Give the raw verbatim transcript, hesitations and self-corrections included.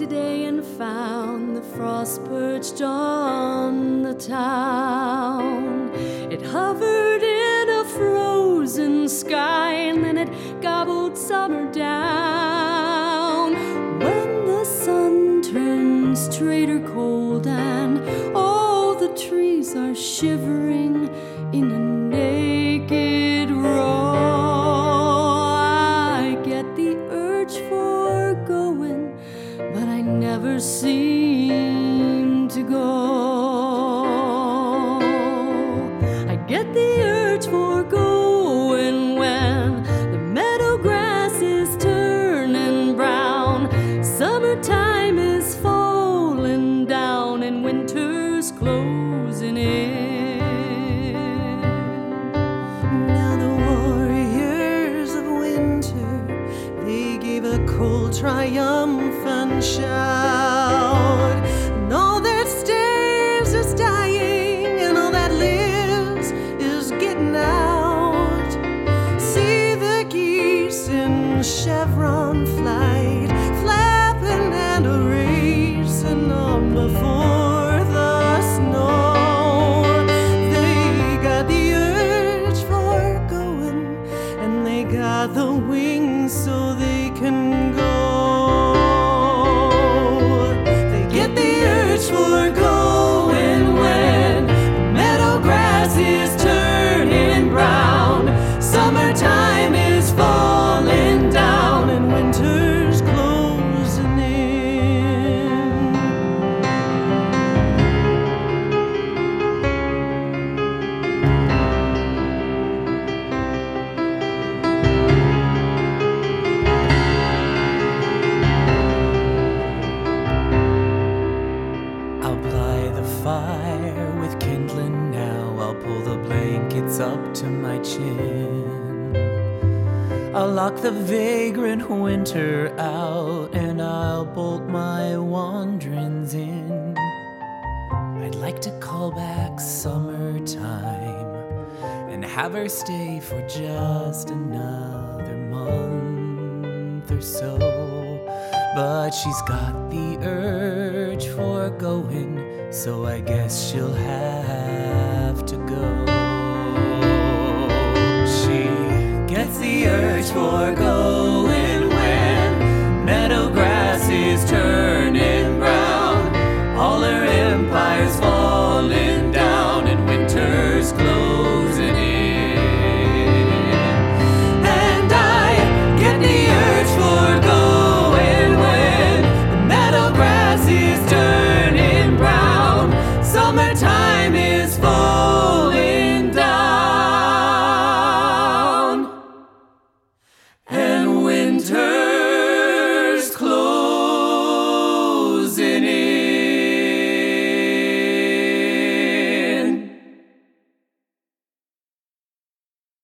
today and found the frost perched on the town. It hovered in a frozen sky and then it gobbled summer down. When the sun turns straight or cold and all the trees are shivering in a naked row, I get the urge for going, but I never seem to go. I get the urge for going when the meadow grass is turning brown, summertime is falling down, and winter's closing in. Now the warriors of winter, they gave a cold triumphant shout, and all that stays is dying, and all that lives is getting out. See the geese in chevron flight, flapping and racing on before the snow. They got the urge for going, and they got the wings so they can go. They get the urge for going when the meadow grass is turning brown, summertime is falling down, and winter's closing in. I'll ply the fire with kindling now, I'll pull the blankets up to my chin, I'll lock the vagrant winter out, and I'll bolt my wanderings in. I'd like to call back summertime and have her stay for just another month or so, but she's got the urge for going, so I guess she'll have